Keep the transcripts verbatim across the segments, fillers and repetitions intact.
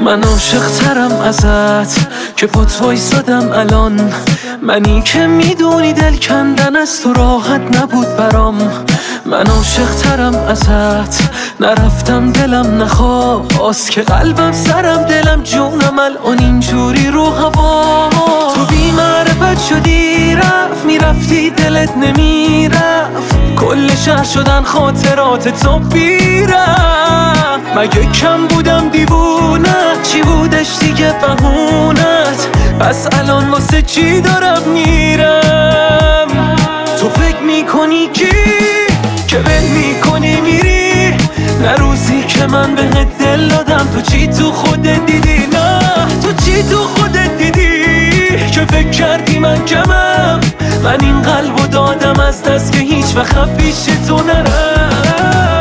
من عاشق ترم ازت که پات وایسادم الان، منی که میدونی دل کندن از تو راحت نبود برام. من عاشق ترم ازت، نرفتم دلم نخواست که قلبم سرم دلم جونم الان اینجوری رو هوا. تو بی معرفت شدی رفت میرفتی دلت نمیرفت، کل شهر شدن خاطرات تو بیرم. مگه کم بودم دیوونت، چی بودش دیگه بهونت؟ پس الان واسه چی دارم میرم؟ تو فکر میکنی کی که ول میکنی میری؟ نه روزی که من بهت دل دادم تو چی تو خودت دیدی؟ نه تو چی تو خودت دیدی که فکر کردی من کمم؟ من این قلبو دادم از دست که هیچ وقت پیش تو نرم.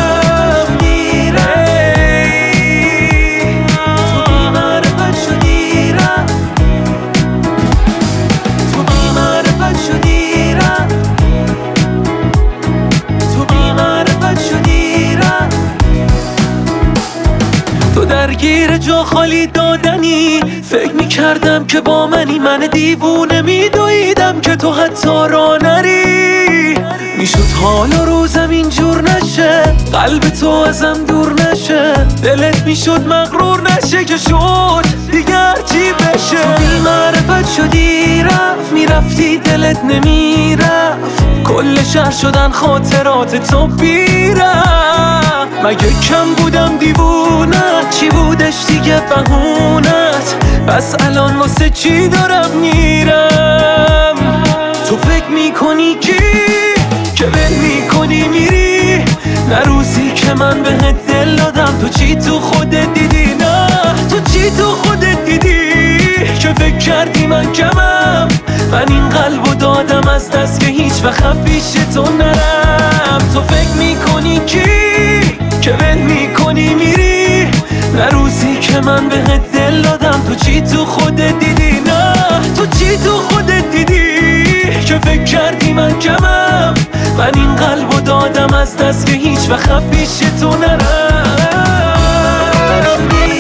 درگیر جا خالی دادنی، فکر میکردم که با منی، من دیوونه میدویدم که تو حتی را نری. میشد حال و روزم اینجور نشه، قلب تو ازم دور نشه، دلت میشد مغرور نشه که شد دیگر چی بشه. تو بی معرفت شدی رفت میرفتی دلت نمیرفت، کل شهر شدن خاطرات تو بیرم. مگه کم بودم دیوونت، چی بودش دیگه بهونت؟ پس الان واسه چی دارم میرم؟ تو فکر میکنی کی که ول میکنی میری؟ نه روزی که من بهت دل دادم تو چی تو خودت دیدی؟ نه تو چی تو خودت دیدی که فکر کردی من کمم؟ من این قلبو دادم از دست که هیچ وقت پیش تو نرم. تو فکر میکنی کی که ول میکنی میری؟ نه روزی که من بهت دل دادم تو چی تو خودت دیدی؟ نه تو چی تو خودت دیدی که فکر کردی من کمم؟ من این قلبو دادم از دست که هیچ وقت پیش تو نرم.